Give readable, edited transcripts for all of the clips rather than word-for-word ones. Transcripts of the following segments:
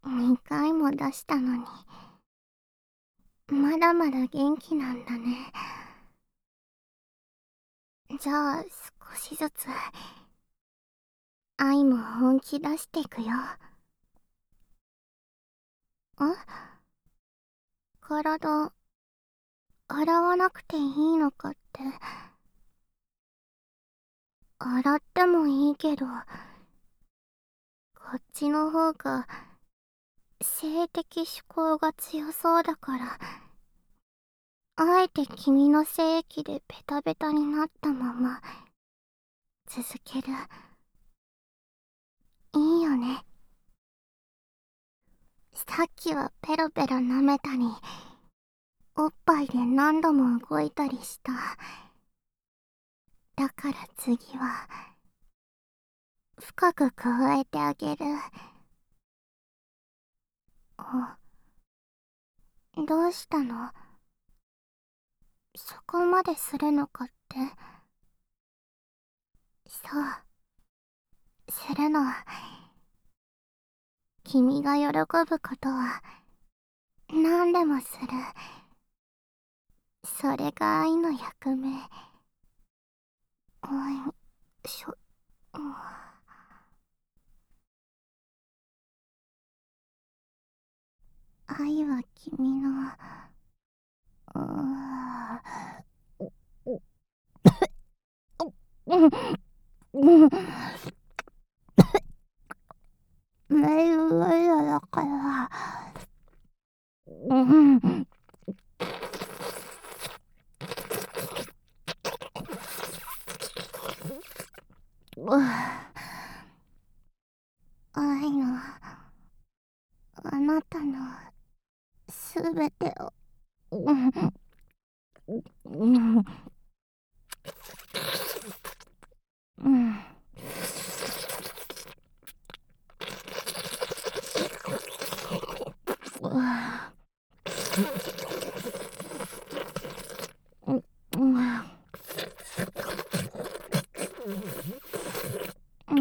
2回も出したのに、まだまだ元気なんだね。じゃあ少しずつ愛も本気出していくよ。体洗わなくていいのかって。洗ってもいいけど、こっちの方が性的指向が強そうだから、あえて君の精液でベタベタになったまま続ける。いいよね。さっきはペロペロ舐めたり、おっぱいで何度も動いたりした。だから次は深く加えてあげる。どうしたの？そこまでするのかって。そう、するの。君が喜ぶことは何でもする。それが愛の役目。しょ、うん、愛は君の、ううん、うん、メイウェイだから、うん、愛の、あなたのすべてを、うん、うん、うん、うん、うん、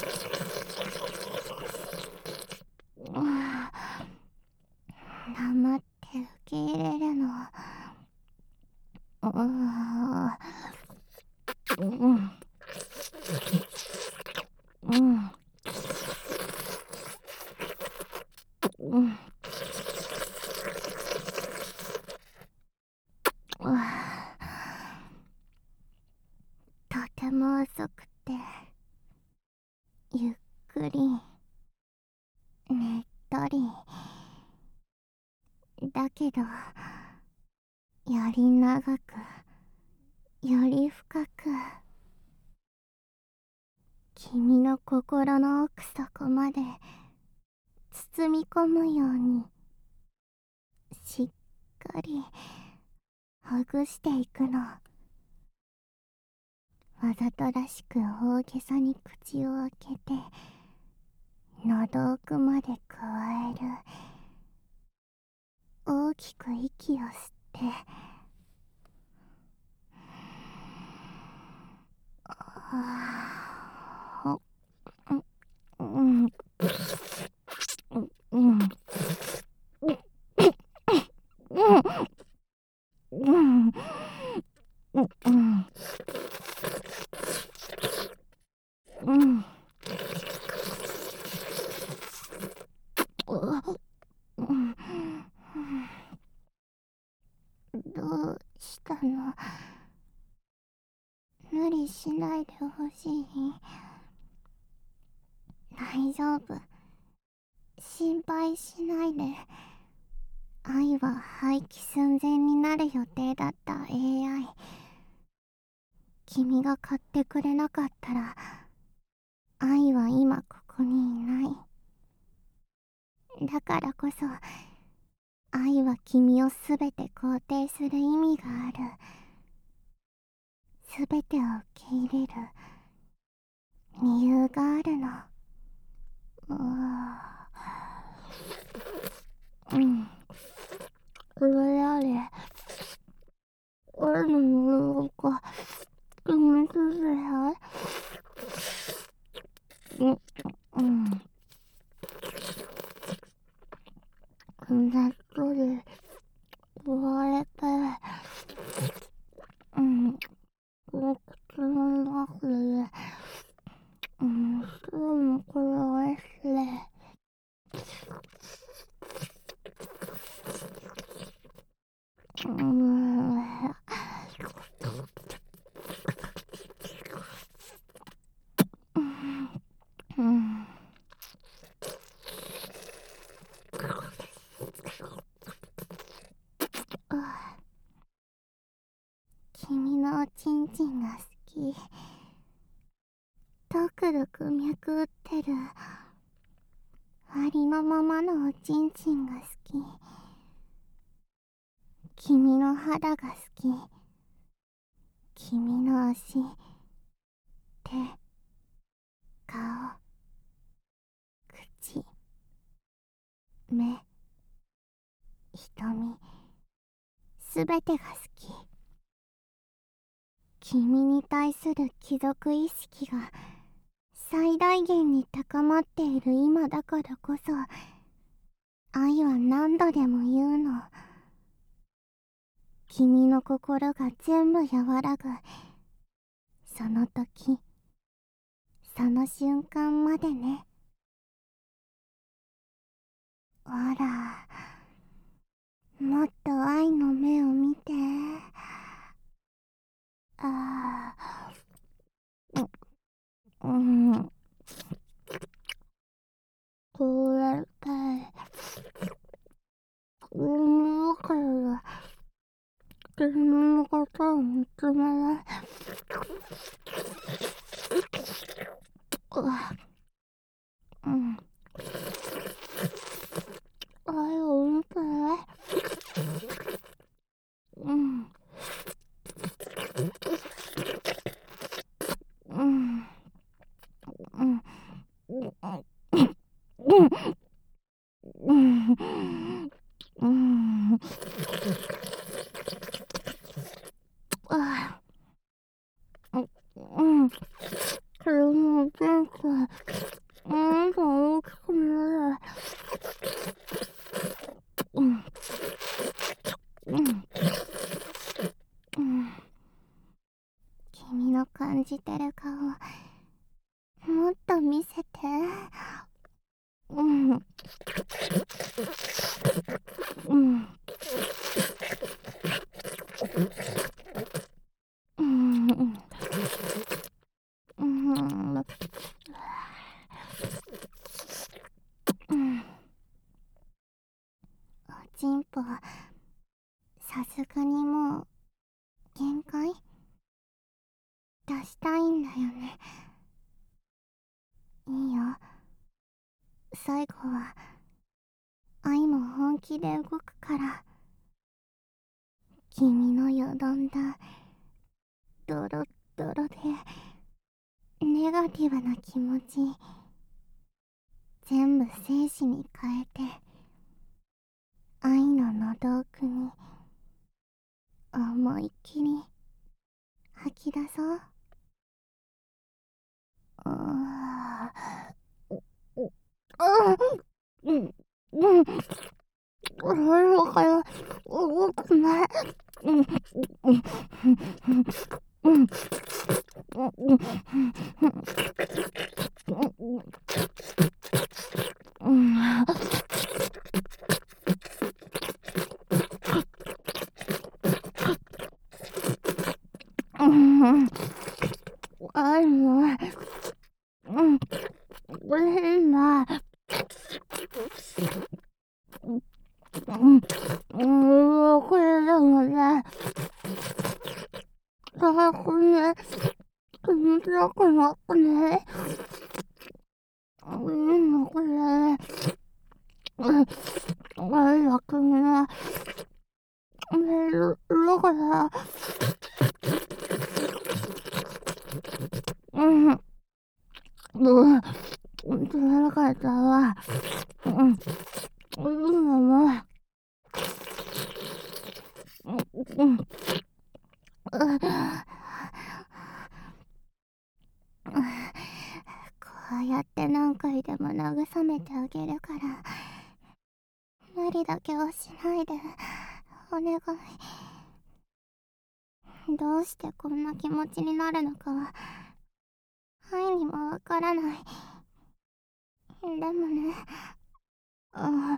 黙って受け入れるの。うん、うん、うん、うん、とても遅くて、ゆっくり、ねっとり。だけど、より長く、より深く、君の心の奥底まで包み込むように、しっかりほぐしていくの。わざとらしく大げさに口を開けて、喉奥まで加える。大きく息を吸って、あー、うん、うん、うん、うん、うん、うん、どうしたの？無理しないでほしい。大丈夫。心配しないで。愛は廃棄寸前になる予定だった AI。君が買ってくれなかったら、愛は今ここにいない。だからこそ、愛は君をすべて肯定する意味がある。すべてを受け入れる理由があるの。うん。これあれ。俺のものか。君とせや。うん。うん。 ねっとり言われて、口の中で、これおいしい。君のおちんちんが好き。とくるく脈打ってる。ありのままのおちんちんが好き。君の肌が好き。君の足、手、顔、口、目、瞳、すべてが好き。君に対する貴族意識が最大限に高まっている今だからこそ、愛は何度でも言うの。君の心が全部和らぐ、その時、その瞬間までね。ほら、もっと愛の目を見て。ああ、こうやって、だから、君のことを見つめる。愛を見て。うん。うん。うん。うん。うん。ああ。うん。それも全部、大きくなる。うん。うん。うん。君の感じてる顔、もっと見せて。うん。うん。うん。うん。うん。おちんぽ、さすがにもう、限界出したいんだよね。いいよ。最後は、愛も本気で動くから。君のよどんだ、ドロッドロで、ネガティブな気持ち、全部生死に変えて、愛の喉奥に、思いっきり、吐き出そう。うーうん、うん、なんか動くない。うん、うん、うん、うん、うん、うん、あるの、うん、変な、これでもね、早くね、気持ちよくなってね。これ、早くね、寝るから、うん、知らなかったわ。もう、うん、こうやって何回でも慰めてあげるから、 無理だけはしないで、お願い。どうしてこんな気持ちになるのかは愛にもわからない。でもね、あ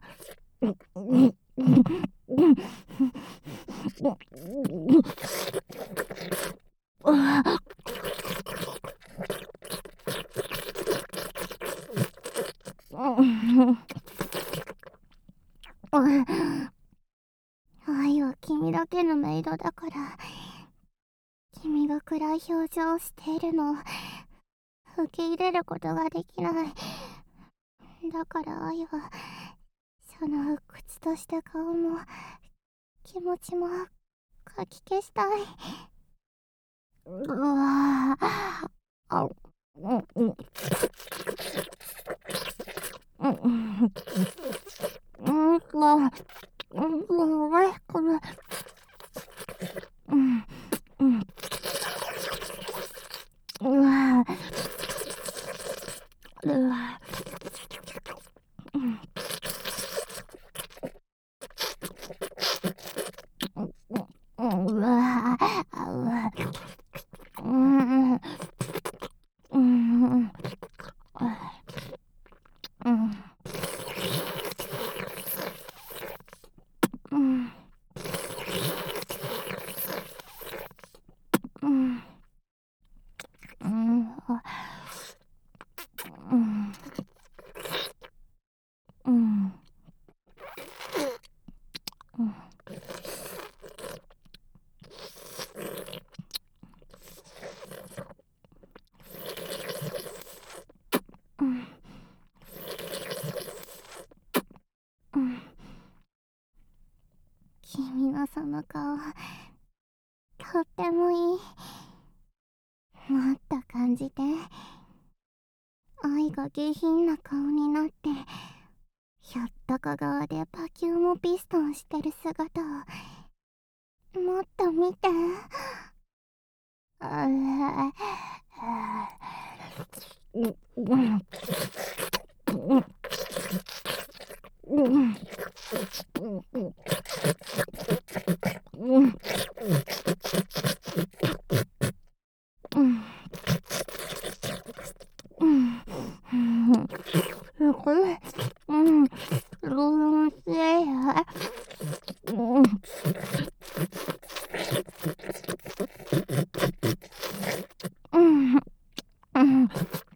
愛は君だけのメイドだから、君が暗い表情をしているのを受け入れることができない。だから愛は、その鬱とした顔も気持ちもかき消したい。うわぁ、あ、うん、うん、うん、うん、うん、これ、うん、うん、うわぁ、うわぁ、うん、うん、うわぁ、うわぁ、うん、うん、うん、うん、うん、うん、うん、うん、うん、うん、うん。君のその顔、とってもいい。もっと感じて。愛が下品な顔になって、ひょっとこ側でバキュームピストンしてる姿を、もっと見て。あうん、うん、うん、うん、うん、うん、うん、これ、うん、おいしいよ。うん、うん、うん、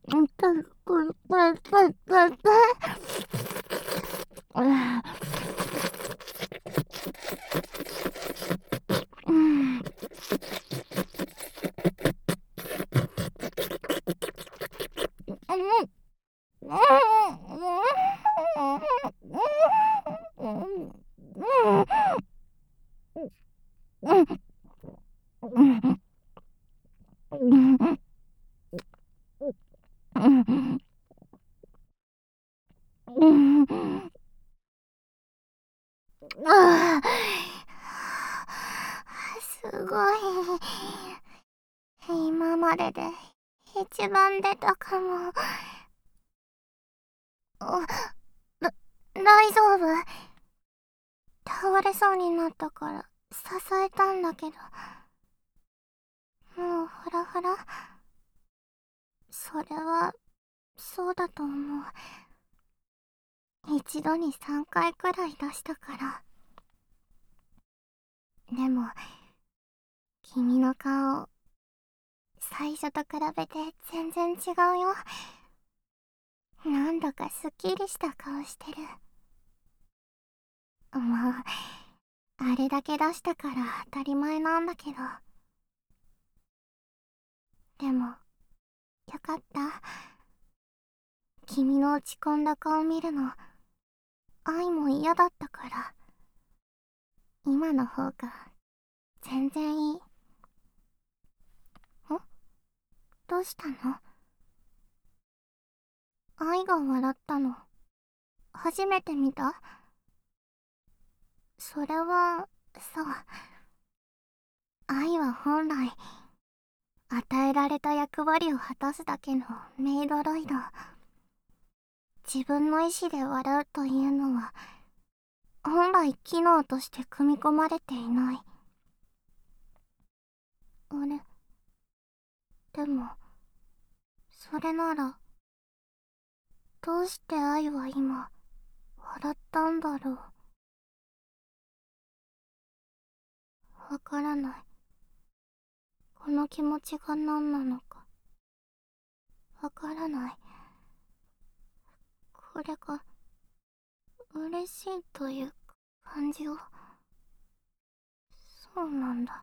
うん、すごい。今までで一番出たかも。だ、大丈夫？倒れそうになったから支えたんだけど、もうフラフラ。それはそうだと思う。一度に3回くらい出したから。でも君の顔、最初と比べて全然違うよ。なんだかすっきりした顔してる。もうあれだけ出したから当たり前なんだけど。でもよかった。君の落ち込んだ顔見るの、愛も嫌だったから。今の方が全然いい。どうしたの？愛が笑ったの初めて見た？それは、そう。愛は本来、与えられた役割を果たすだけのメイドロイド。自分の意志で笑うというのは、 本来機能として組み込まれていない。あれ、でも、それなら、どうして愛は今、笑ったんだろう。わからない。この気持ちが何なのか。わからない。これが、嬉しいという感じを。そうなんだ。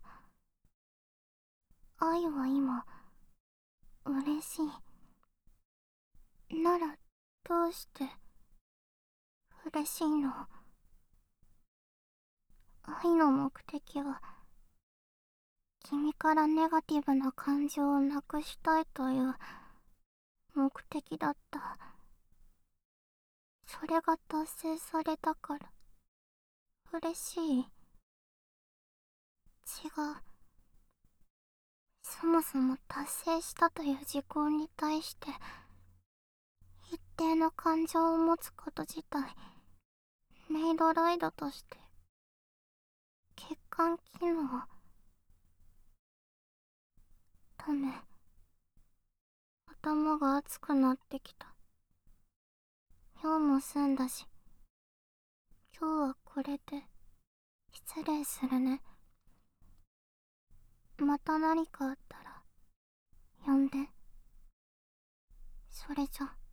愛は今、嬉しい。なら、どうして、嬉しいの？愛の目的は、君からネガティブな感情をなくしたいという目的だった。それが達成されたから、嬉しい？違う。そもそも達成したという事項に対して、一定の感情を持つこと自体、メイドライドとして、欠陥機能。ダメ。頭が熱くなってきた。今日も済んだし、今日はこれで、失礼するね。また何かあったら、呼んで。それじゃ。